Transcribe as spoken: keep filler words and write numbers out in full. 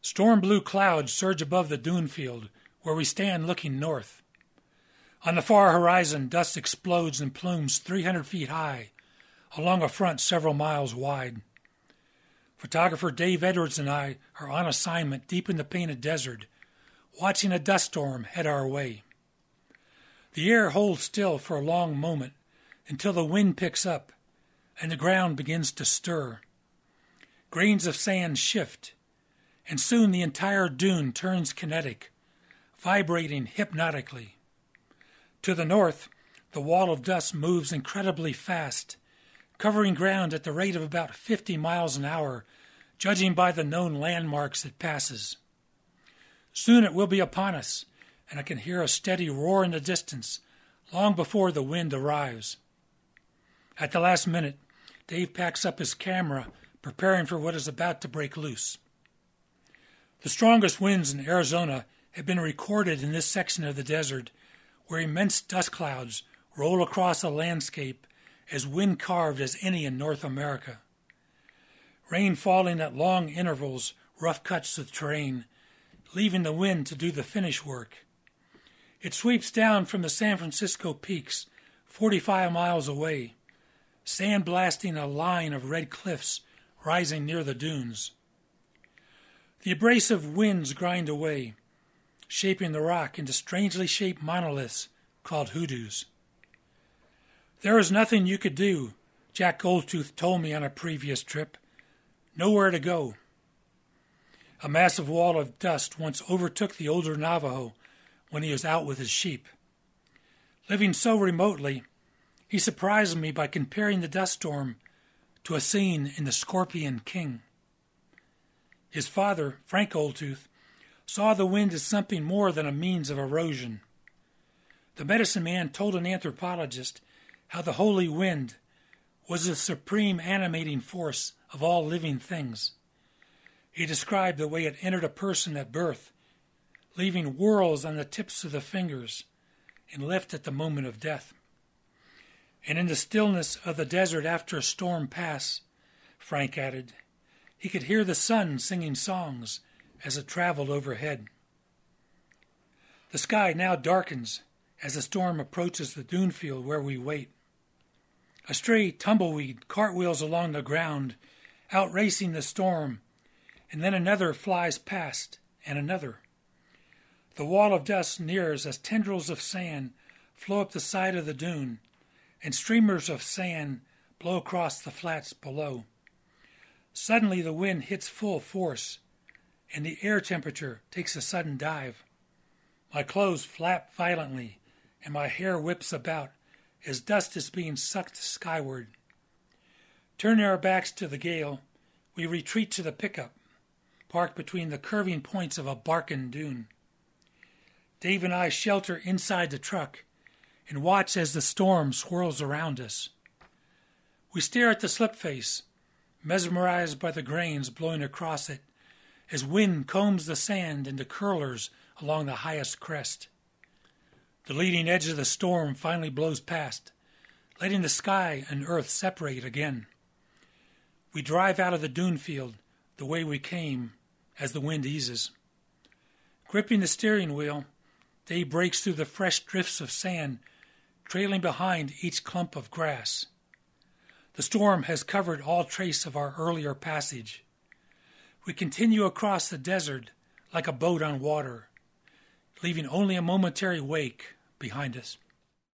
Storm blue clouds surge above the dune field where we stand looking north. On the far horizon, dust explodes in plumes three hundred feet high along a front several miles wide. Photographer Dave Edwards and I are on assignment deep in the Painted Desert, watching a dust storm head our way. The air holds still for a long moment until the wind picks up and the ground begins to stir. Grains of sand shift, and soon the entire dune turns kinetic, vibrating hypnotically. To the north, the wall of dust moves incredibly fast, covering ground at the rate of about fifty miles an hour, judging by the known landmarks it passes. Soon it will be upon us, and I can hear a steady roar in the distance long before the wind arrives. At the last minute, Dave packs up his camera, preparing for what is about to break loose. The strongest winds in Arizona have been recorded in this section of the desert, where immense dust clouds roll across a landscape as wind-carved as any in North America. Rain falling at long intervals rough cuts the terrain, leaving the wind to do the finish work. It sweeps down from the San Francisco peaks, forty-five miles away, sandblasting a line of red cliffs rising near the dunes. The abrasive winds grind away, shaping the rock into strangely shaped monoliths called hoodoos. There is nothing you could do, Jack Goldtooth told me on a previous trip. Nowhere to go. A massive wall of dust once overtook the older Navajo when he was out with his sheep. Living so remotely, he surprised me by comparing the dust storm to a scene in The Scorpion King. His father, Frank Goldtooth, saw the wind as something more than a means of erosion. The medicine man told an anthropologist how the holy wind was the supreme animating force of all living things. He described the way it entered a person at birth, leaving whorls on the tips of the fingers, and left at the moment of death. And in the stillness of the desert after a storm pass, Frank added, he could hear the sun singing songs as it traveled overhead. The sky now darkens as the storm approaches the dune field where we wait. A stray tumbleweed cartwheels along the ground, outracing the storm, and then another flies past, and another. The wall of dust nears as tendrils of sand flow up the side of the dune, and streamers of sand blow across the flats below. Suddenly the wind hits full force, and the air temperature takes a sudden dive. My clothes flap violently, and my hair whips about as dust is being sucked skyward. Turning our backs to the gale, we retreat to the pickup, parked between the curving points of a barken dune. Dave and I shelter inside the truck and watch as the storm swirls around us. We stare at the slip face, mesmerized by the grains blowing across it, as wind combs the sand into curlers along the highest crest. The leading edge of the storm finally blows past, letting the sky and earth separate again. We drive out of the dune field the way we came as the wind eases. Gripping the steering wheel, Dave breaks through the fresh drifts of sand, trailing behind each clump of grass. The storm has covered all trace of our earlier passage. We continue across the desert like a boat on water, leaving only a momentary wake behind us.